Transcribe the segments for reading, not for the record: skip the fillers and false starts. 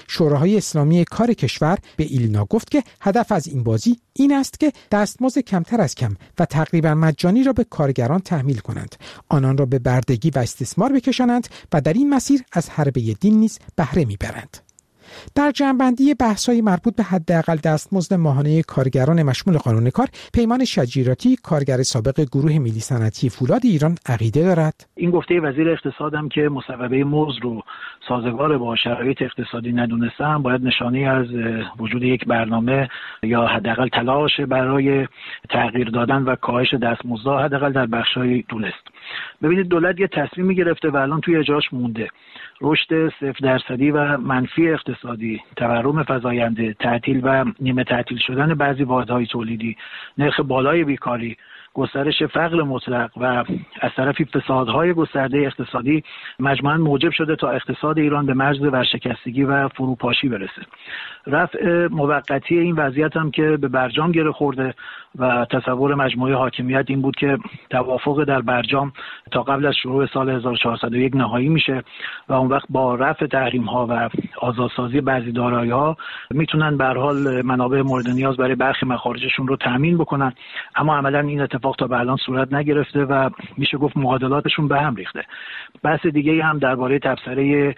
شوراهای اسلامی کار کشور به ایلنا گفت که هدف از این بازی این است که دستمزد کمتر از کم و تقریبا مجانی را به کارگران تحمیل کنند، آنان را به بردگی و استثمار بکشانند و در این مسیر از حربه دین نیز بهره میبرند. در جمع‌بندی بحث‌های مربوط به حداقل دستمزد ماهانه کارگران مشمول قانون کار، پیمان شجیراتی، کارگر سابق گروه ملی صنعتی فولاد ایران، عقیده دارد این گفته وزیر اقتصادم که مصوبه مزد رو سازگار با شرایط اقتصادی ندونستن باید نشانه از وجود یک برنامه یا حداقل تلاش برای تغییر دادن و کاهش دستمزدها حداقل در بخش‌های دونست. ببینید دولت یه تصمیمی گرفته و الان توی اجراش مونده. رشد 0% و منفی اقتصادی، تورم فزاینده، تعطیل و نیمه تعطیل شدن بعضی واحدهای تولیدی، نرخ بالای بیکاری، گسترش فقر مطلق و از طرفی فسادهای گسترده اقتصادی مجموعاً موجب شده تا اقتصاد ایران به مرز ورشکستگی و فروپاشی برسه. رفع موقتی این وضعیت هم که به برجام گره خورده و تصور مجموعه حاکمیت این بود که توافق در برجام تا قبل از شروع سال 1401 نهایی میشه و اون وقت با رفع تحریم ها و آزادسازی بعضی دارایی ها میتونن به هر حال منابع مورد نیاز برای برخی مخارجشون رو تامین بکنن، اما عملا این اتفاق تا به الان صورت نگرفته و میشه گفت معادلاتشون به هم ریخته. بحث دیگه هم درباره تبصره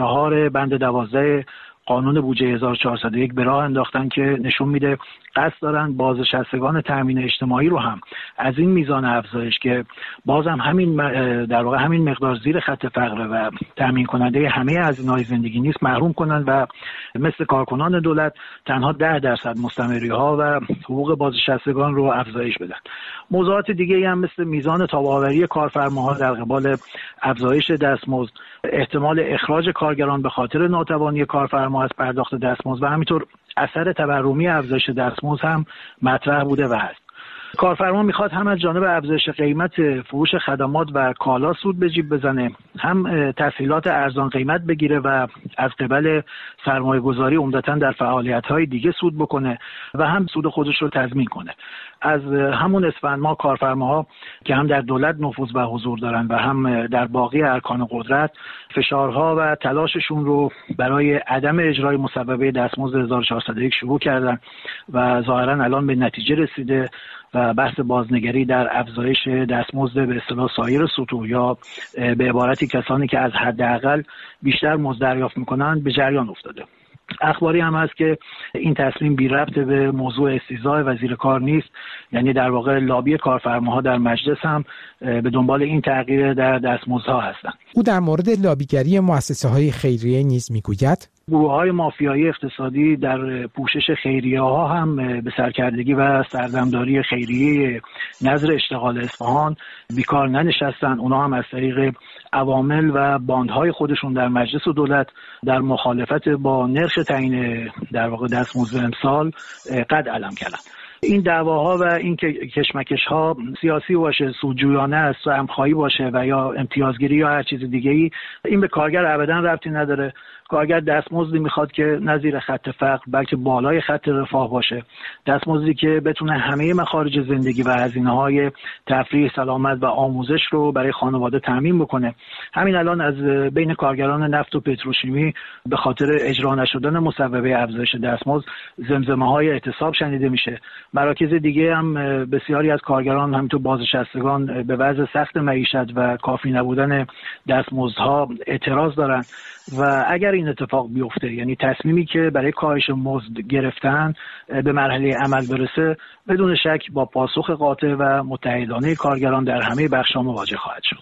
4 بند 12 قانون بودجه 1401 به راه انداختن که نشون میده قصد دارن بازنشستگان تامین اجتماعی رو هم از این میزان افزایش که بازم همین در واقع همین مقدار زیر خط فقر و تامین کننده همه هزینه‌های زندگی نیست محروم کنن و مثل کارکنان دولت تنها 10% مستمری ها و حقوق بازنشستگان رو افزایش بدن. موضوعات دیگه هم مثل میزان تابع‌آوری کارفرماها در قبال افزایش دستمزد، احتمال اخراج کارگران به خاطر ناتوانی کارفرما از پرداخت دستمزد و همینطور اثر تورمی افزایش دستمزد هم مطرح بوده و هست. کارفرما میخواد هم از جانب افزایش قیمت فروش خدمات و کالا سود به جیب بزنه، هم تسهیلات ارزان قیمت بگیره و از قبل سرمایه گذاری عمدتاً در فعالیت‌های دیگه سود بکنه و هم سود خودش رو تضمین کنه. از همون اسفند ماه کارفرماها که هم در دولت نفوذ و حضور دارن و هم در باقی ارکان قدرت فشارها و تلاششون رو برای عدم اجرای مصوبه دستمزد 1401 شروع کردن و ظاهراً الان به نتیجه رسیده و بحث بازنگری در افزایش دستمزد به اصطلاح سایر سطوح یا به عبارتی کسانی که از حداقل بیشتر مزد دریافت میکنن به جریان افتاده. اخباری هم هست که این تصمیم بی ربط به موضوع استیضاح وزیر کار نیست، یعنی در واقع لابی کارفرماها در مجلس هم به دنبال این تغییر در دستمزدها هستند. او در مورد لابیگری مؤسسه‌های خیریه نیز میگوید گروه‌های مافیایی اقتصادی در پوشش خیریه‌ها هم به سرکردگی و سردمداری خیریه نظر اشتغال اصفهان بیکار ننشستن. اونا هم از طریق عوامل و باندهای خودشون در مجلس و دولت در مخالفت با نرخ تعیین در واقع دستمزد امسال قد علم کردن. این دعواها و این کشمکش‌ها سیاسی باشه، سودجویانه است، سهم‌خواهی باشه و یا امتیازگیری یا هر چیز دیگه‌ای، این به کارگر ابداً ربطی نداره. کارگر دستمزدی میخواد که نه زیر خط فقر بلکه بالای خط رفاه باشه، دستمزدی که بتونه همه مخارج زندگی و هزینه‌های تفریح، سلامت و آموزش رو برای خانواده تامین بکنه. همین الان از بین کارگران نفت و پتروشیمی به خاطر اجرا نشدن مصوبه افزایش دستمزد زمزمه‌های اعتصاب شنیده میشه. مراکز دیگه هم بسیاری از کارگران همینطور بازنشستگان به وضع سخت معیشت و کافی نبودن دستمزدها اعتراض دارن و اگر این اتفاق بیفته، یعنی تصمیمی که برای کاهش مزد گرفتن به مرحله عمل برسه، بدون شک با پاسخ قاطع و متحدانه کارگران در همه بخش‌ها مواجه خواهد شد.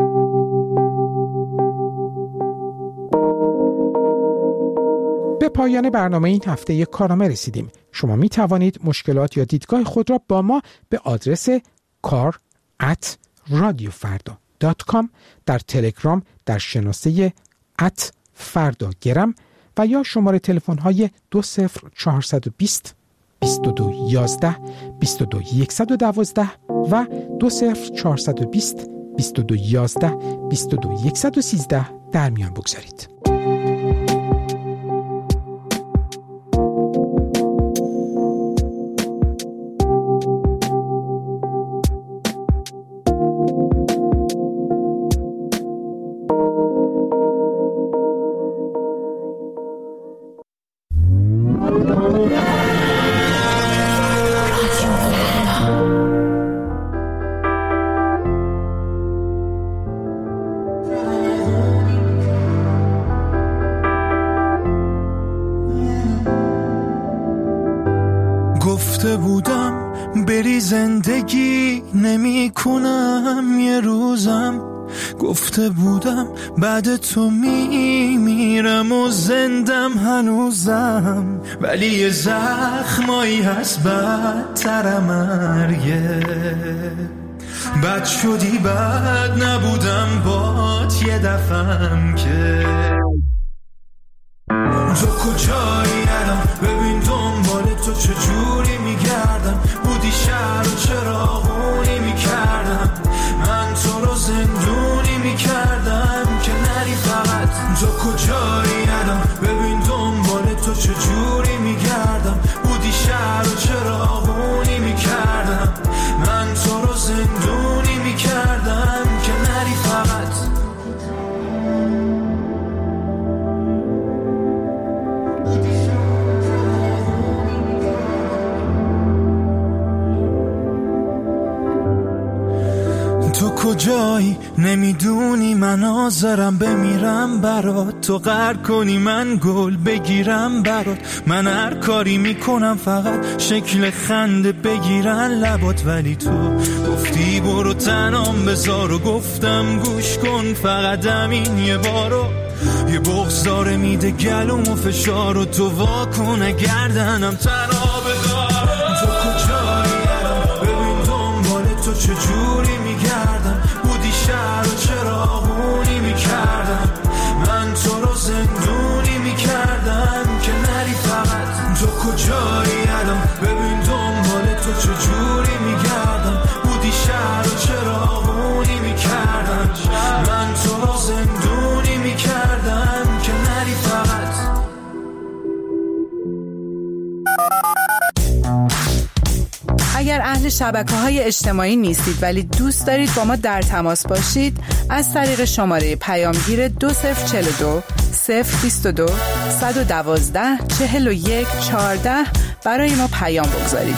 به پایان برنامه این هفته کارنامه رسیدیم. شما می توانید مشکلات یا دیدگاه خود را با ما به آدرس kar@radiofarda.com در تلگرام در شناسه @فرداگرم و یا شماره تلفن های 20420 2211 22112 و 20420 2211 22113 در میان بگذارید. گفته بودم بری زندگی نمی کنم یه روزم، گفته بودم بعد تو میمیرم و زندم هنوزم، ولی یه زخمایی هست بدتر مرگه. بد شدی بد نبودم بات یه دفعم که تو کجایی الان، ببین دنبال تو چجوری میگردم، بودی شهر و چراغونی میکردم، من تو رو زندونی میکردم که نری فقط. تو کجایی الان، ببین دنبال تو چجوری میگردم، بودی شهر و چراغونی میکردم، من تو رو زندونی میکردم که نری فقط. تو کجایی نمیدونی من حاضرم بمیرم برات، تو قهر کنی من گل بگیرم برات، من هر کاری میکنم فقط شکل خنده بگیرن لبات، ولی تو گفتی برو تنام بذار و گفتم گوش کن فقط همین یه بارو، یه بغض داره میده گلوم و فشار و تو واکنه گردنم تنها بذار. تو کجایی الان، ببین دنبال تو چجوری میگردم، بودی شهر و چراغونی میکردم، من تو رو زندونی میکردم که نری فقط. تو کجایی الان، ببین دنبال تو چجوری میگردم، بودی شهر و چراغونی میکردم، من تو رو زندونی میکردم که نری فقط. اگر اهل شبکه‌های اجتماعی نیستید ولی دوست دارید با ما در تماس باشید، از طریق شماره پیامگیر 2042 022 112 41 14 برای ما پیام بگذارید.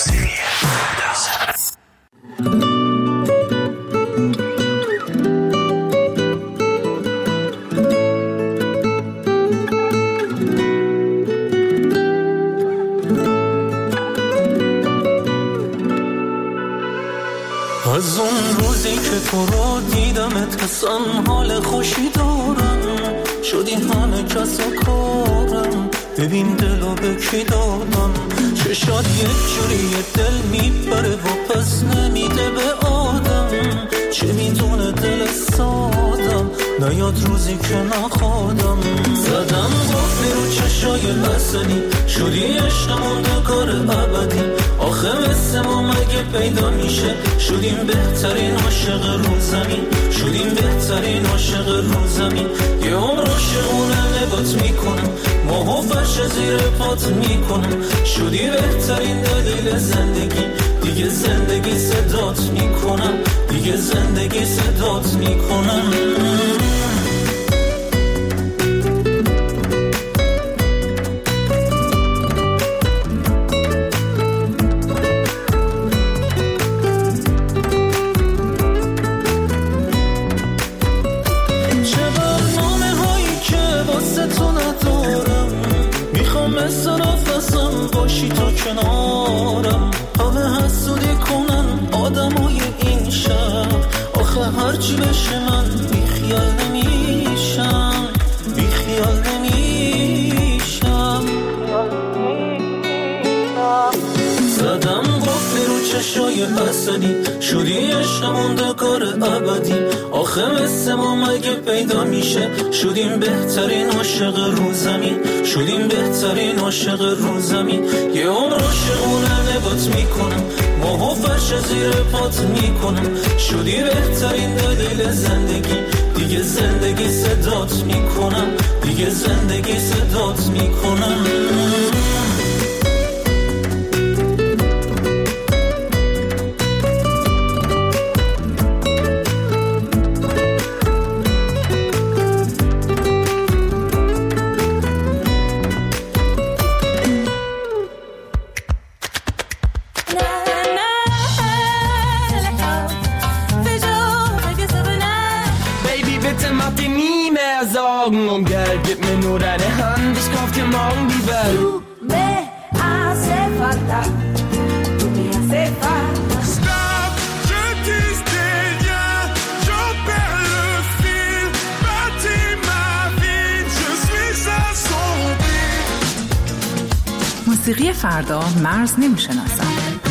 از اون روزی که تو رو دیدمت حسن حال خوشی دارم، شدی همه کس و کارم، ببین دلو به کی دادم، چشات یک جوری دل میبره و پس نمیده به آدم، چه میدونه دل سادم، نیاد روزی که نخوادم، زدم قفلی رو چشای حسنی، شدی عشقمون دکار ابدی، آخه مثل ما مگه پیدا میشه، شدیم بهترین عاشق رو زمین، شدیم بهترین عاشق رو زمین، یه عمر عاشقونه نگات میکنم، ماهو فرش زیر پات میکنم، شدی بهترین دلیل زندگی، دیگه زندگی صدات میکنم، دیگه زندگی صدات میکنم. باشی تو کنارم، همه حسودی کنن آدمای این شهر، آخه هرچی بشه من بیخیال نمیشم، بیخیال نمیشم، زدم قفلی رو چشای حسنی، شدی عشقمون دکار ابدی، آخه مثل ما مگه پیدا میشه، شدیم بهترین عاشق رو زمین، شدیم بهترین عاشق رو زمین، یه عمر عاشقونه نگات میکنم، ماهو فرش زیر پات میکنم، شدی بهترین دلیل زندگی، دیگه زندگی صدات میکنم، دیگه زندگی صدات میکنم. Um Geld, gib mir nur deine Hand, ich kauf dir موسیقی فردا مرز نمی‌شناسد.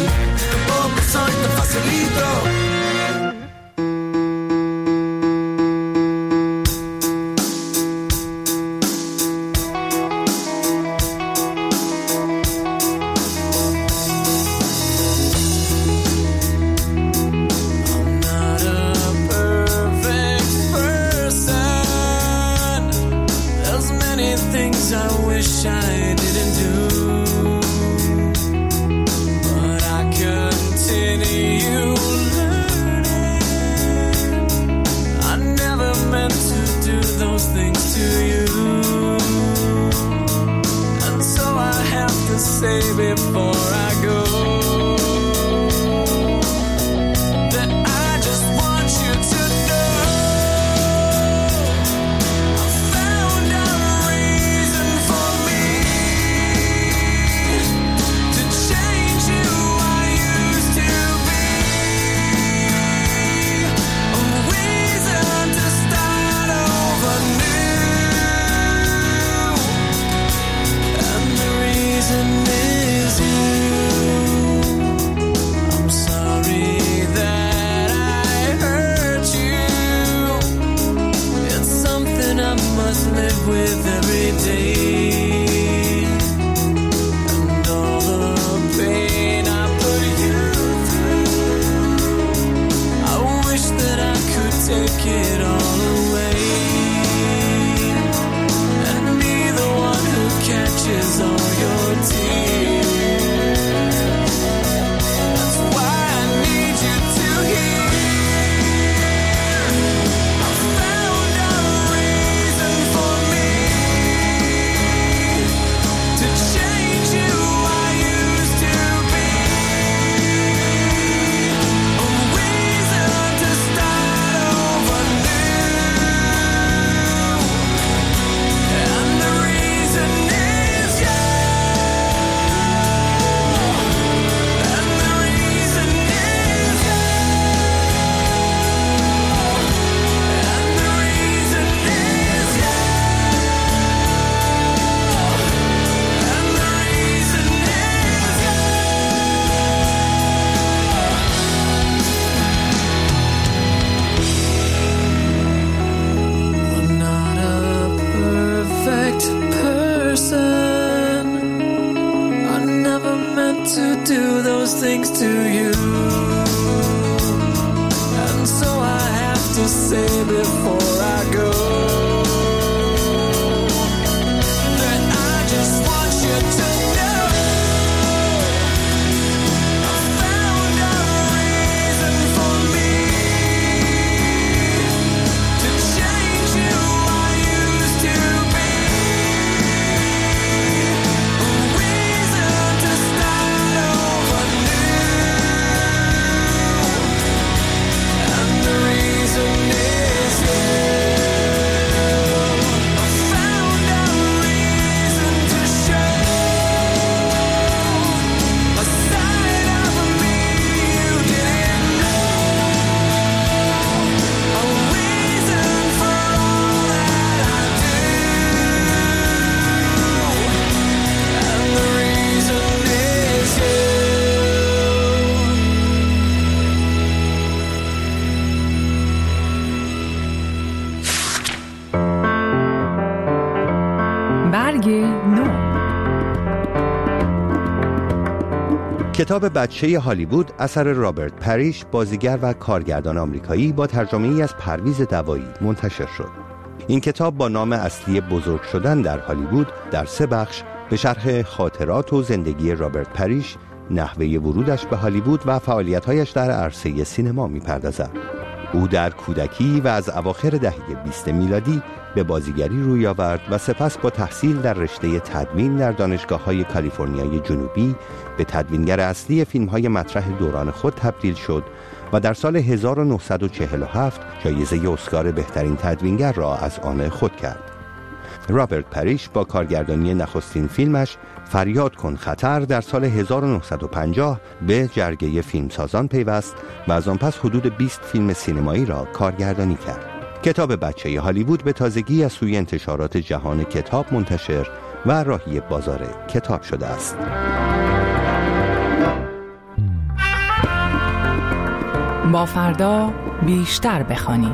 کتاب بچه هالیوود اثر رابرت پریش، بازیگر و کارگردان آمریکایی، با ترجمه‌ای از پرویز دوایی منتشر شد. این کتاب با نام اصلی بزرگ شدن در هالیوود در 3 بخش به شرح خاطرات و زندگی رابرت پریش، نحوه ورودش به هالیوود و فعالیت‌هایش در عرصه سینما می‌پردازد. او در کودکی و از اواخر دهه 20 میلادی به بازیگری روی آورد و سپس با تحصیل در رشته تدوین در دانشگاه‌های کالیفرنیای جنوبی به تدوینگر اصلی فیلم‌های مطرح دوران خود تبدیل شد و در سال 1947 جایزه اسکار بهترین تدوینگر را از آن خود کرد. رابرت پریش با کارگردانی نخستین فیلمش فریاد کن خطر در سال 1950 به جرگه فیلمسازان پیوست و از آن پس حدود 20 فیلم سینمایی را کارگردانی کرد. کتاب بچه هالیوود به تازگی از سوی انتشارات جهان کتاب منتشر و راهی بازار کتاب شده است. با فردا بیشتر بخوانیم.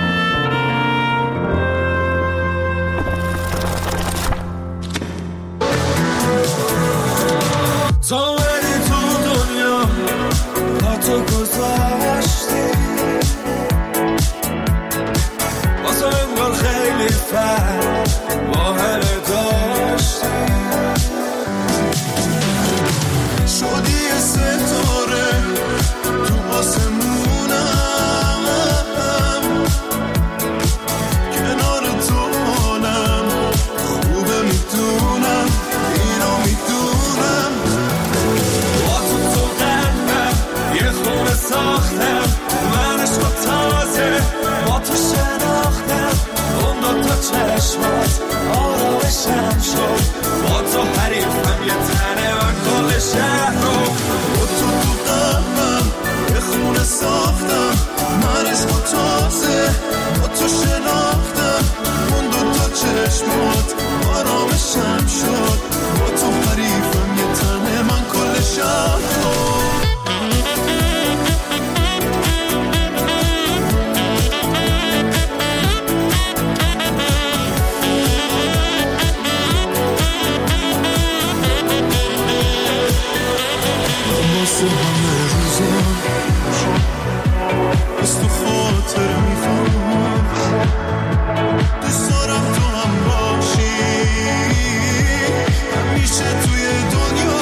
تو دنیا با تو گذاشتی واسه انگار خیلی فرق با همه داشتی شدی ستاره تو آسمونم کنار تو مانم خوبه میدونم اینو میدونم با تو قلبم یه خونه ساختم من عشق تازه با تو شناختم اون دو تا چشمات آرامشم شد با تو حریفم یه تنه من کل شهر رو با تو قلبم یه خونه ساختم من عشق تازه با تو شناختم اون دو تا چشمات آرامشم شد با تو حریفم یه تنه من کل شهر رو واسه همه روزم از تو خاطر میخوام دوست دارم تو هم باشی همیشه توی دنیا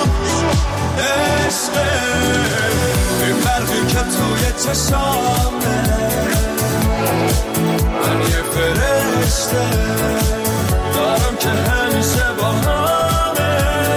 عشقه این فرقی که توی چشامه من یه فرشته دارم که همیشه با همه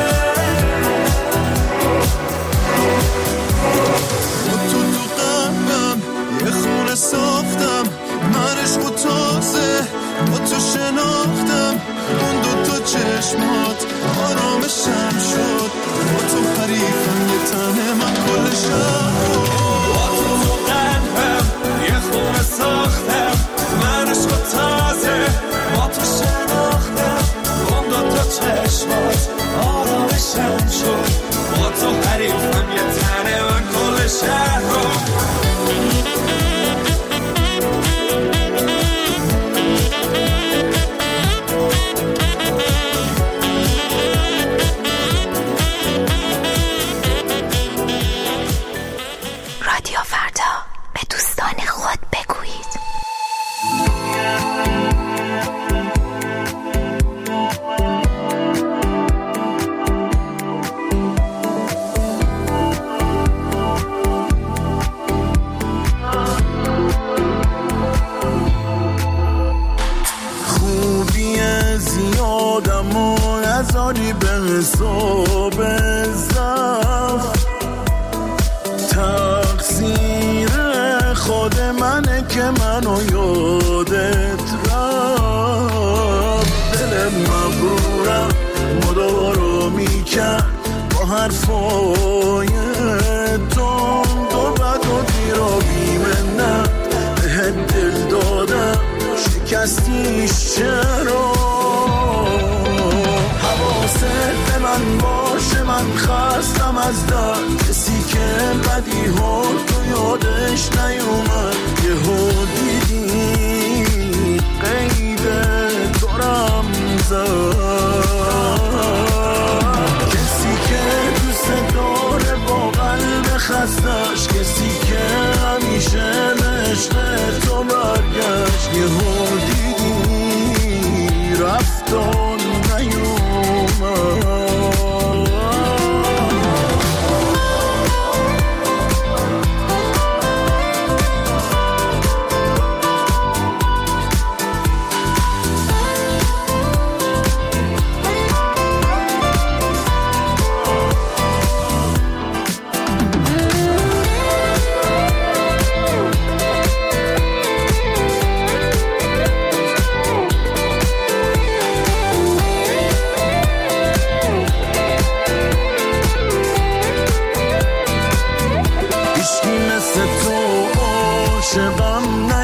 تو قلبم یه خونه ساختم من عشق و تازه با تو شناختم اون دو تا چشمات آرامشم شد با تو حریفم یه تنه من کل شهر با تو قلبم یه خونه ساختم من عشق و تازه با تو شناختم اون دو تا چشمات آرامشم شد با تو حریفم یه تنه من کل شهر رو رادیو فردا به دوستان خود بگویید. خوبی زیادم و نذاری به حساب زفت تقصیر خود منه که منو یادت رفت دل مغرورم مدارو میکرد با حرفای تند و بد و دیر و بیمنت بهت دل دادم شکستیش چرا حواست به من باشه من خستم از درد کسی که بدی ها تو یادش نیومد یه ها دیدی قید تو رمزد کسی که دوست داره با قلب خستش کسی که همیشه عشق تو برگشت یه ها دیدی رفتان نیومد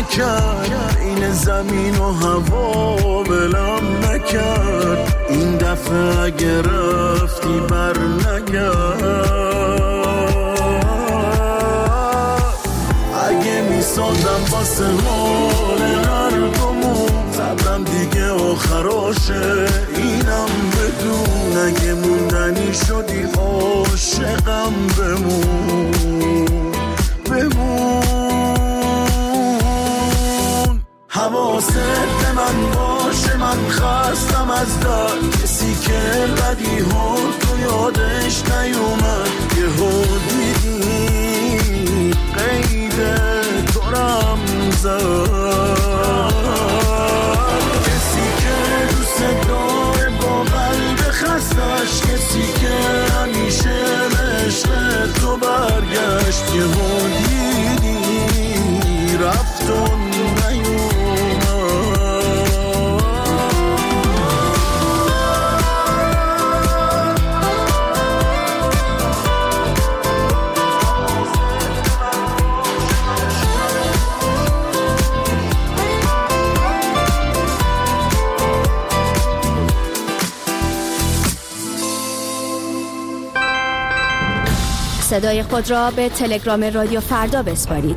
این زمین و هوا بلم نکرد این آخه اگه رفتی بر نگرد. اگه میسازم واسه حال هر دومون صبرم دیگه آخراشه اینم بدون. اگه موندنی شدی عاشقم بمون بمون. حواست به من باشه من خستم از درد. کسی که بدی ها تو یادش نیومد یه ها دیدی قید دارم زد. کسی که دوست داره با قلب خستش. کسی که همیشه عشق تو برگشت یه ها دیدی رفت و نیومد. صدای خود را به تلگرام رادیو فردا بسپارید.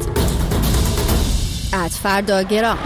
@فرداگرام.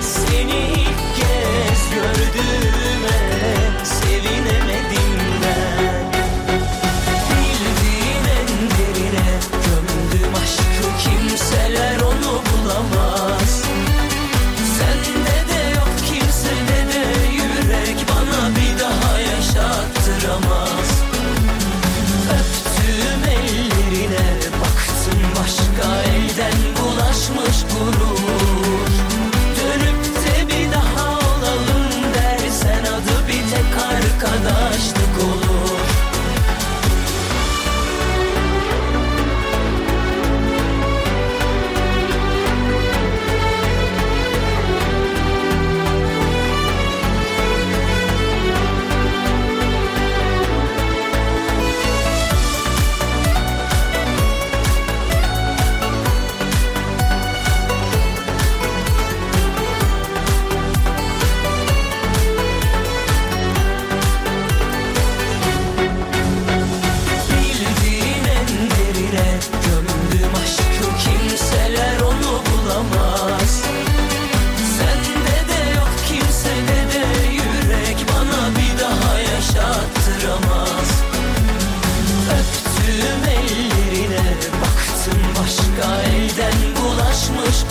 Sevinemedim ben.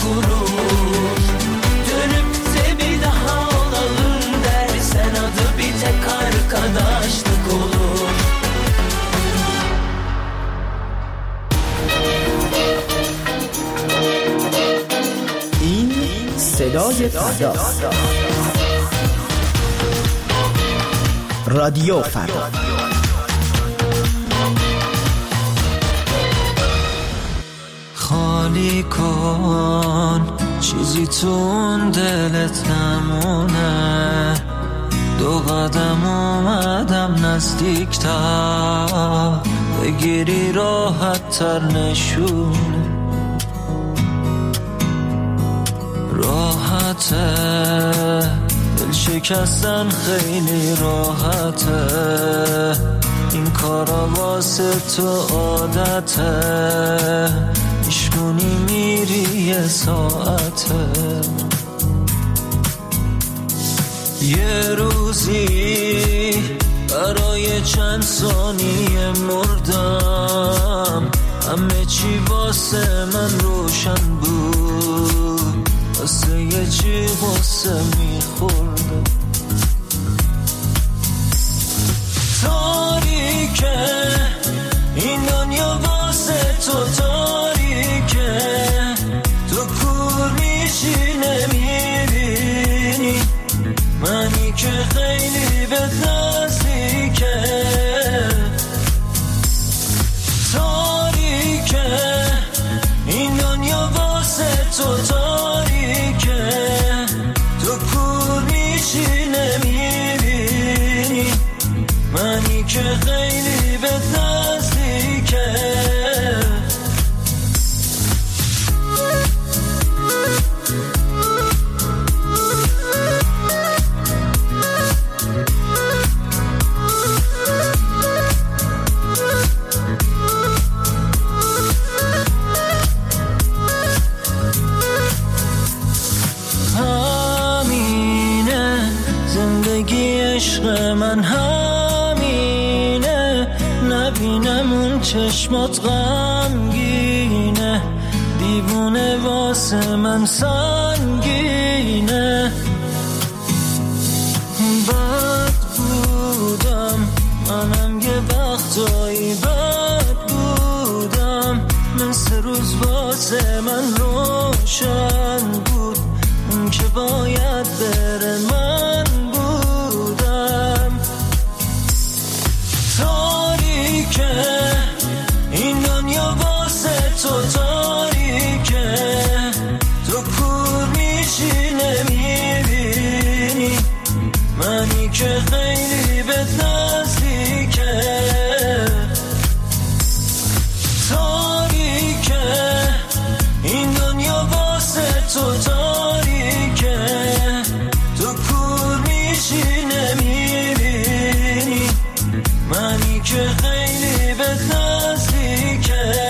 kurur. Dönüp de bir daha olalım dersen adı bir tek arkadaşlık olur. این صدای فردا، رادیو فردا. خالی کن چیزی تو اون دلت نمونه، دو قدم اومدم نزدیک‌تر، بگیری راحت تر نشونه، راحته دل شکستن خیلی راحته، این کارا واسه تو عادته، میشکنی میری یه ساعته، یه روزی برای چند ثانیه مردم، همه چی واسه من روشن بود، واسه یه چی واسه میخوردم، تاریکه این دنیا واسه تو تاریکه، تو کور میشی نمیبینی منی که خیلی به نزدیکه، تاریکه این دنیا واسه تو تاریکه، تو کور میشی نمیبینی منی که خیلی به نزدیکه. همینه زندگی عشق من، همینه نبینم اون چشمات غمگینه، دیوونه واسه من سنگینه، بد بودم منم یه وقتایی، بد بودم مثل روز واسه من روشن بود، اون که باید بره من بودم، تاریکه این دنیا واسه تو تاریکه، تو کور میشی نمیبینی منی که خیلی به نزدیکه، تاریکه این دنیا واسه تو تاریکه، تو کور میشی نمیبینی منی که خیلی به نزدیکه.